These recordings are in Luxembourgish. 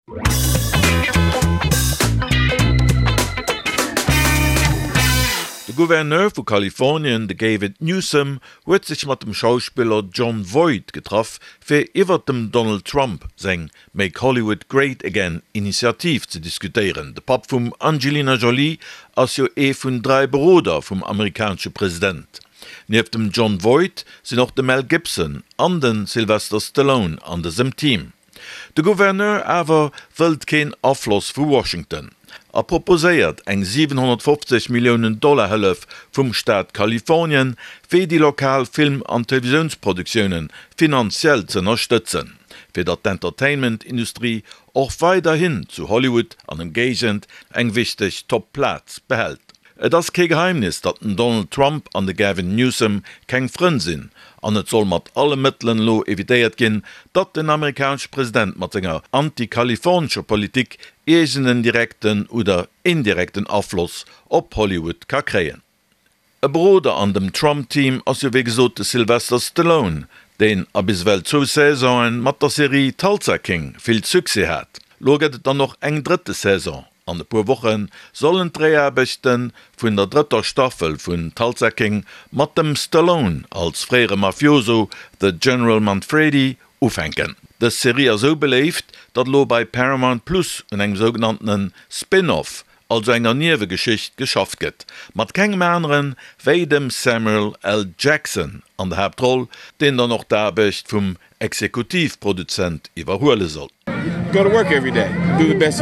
Der Gouverneur von Kalifornien, de David Newsom, huet sich mit dem Schauspieler John Voight getroffen, für iwwer dem Donald Trump seng Make Hollywood Great Again Initiativ zu diskutieren. Der Pap von Angelina Jolie als jo vun 3 Bruder vom amerikanischen Präsident. Neben dem John Voight sind auch der Mel Gibson und den Sylvester Stallone an diesem Team. Der Gouverneur aber will kein Abfluss von Washington. Proposéiert eng $750 Millionen Hëllef vum Staat Kalifornien fir die lokal Film- an Televisionsproduktionen finanziell zu unterstützen, fir dat d'Entertainment-Industrie auch weiterhin zu Hollywood an dem Gegend eng wichtig Topplatz behält. Et ass ke Geheimnis, dat Donald Trump an de Gavin Newsom keng Frënd sinn, an et soll mat alle Mëttlen lo evitéiert ginn, dat den amerikanische Präsident mat senger antikalifornischer Politik egenen direkten oder indirekten Abfluss op Hollywood ka kreien. E Bruder an dem Trump-Team ass jo wie gesot de Sylvester Stallone, den a biswel 2 Saisonen mat der Serie Tulsa King viel Sukse hat. Loget dann noch eng 3. Saison. An de paar Wochen sollen Dreharbeiten vun der 3. Staffel vun Tulsa King mat dem Stallone als frère Mafioso, the General Manfredi, aufhängen. De Serie so beleeft, dat lo bei Paramount Plus in eng sogenannten Spin-off, also enger Niewegeschicht geschafft gëtt, mat keng anderen wéi dem Samuel L. Jackson an der Hauptroll, den er noch d'Arbecht vum Exekutivproduzent iwwerhole soll. Go to work every day. Do the best you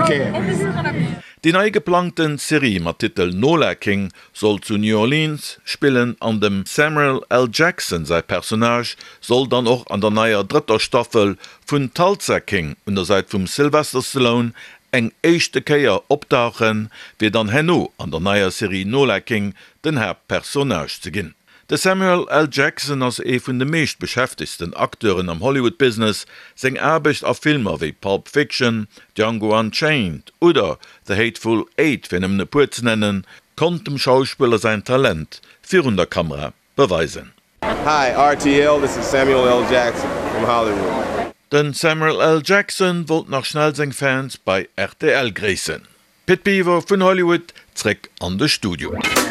can. Die neu geplanten Serie mit Titel Nola King soll zu New Orleans spielen, an dem Samuel L. Jackson, sein Personage, soll dann auch an der neuen 3. Staffel von Tulsa King unter Seite vom Sylvester Stallone eng echte Keier optauchen, wie dann henno an der neuen Serie Nola King den Hauptpersonage zu gehen. Der Samuel L. Jackson als von den meist beschäftigsten Akteuren am Hollywood-Business seng Arbecht auf Filme wie Pulp Fiction, Django Unchained oder The Hateful Eight, wenn ne pur zu nennen, konnte dem Schauspieler sein Talent für der Kamera beweisen. Hi, RTL, this is Samuel L. Jackson from Hollywood. Den Samuel L. Jackson wollte nach schnell seine Fans bei RTL grüßen. Pitt Beaver von Hollywood zurück an das Studio.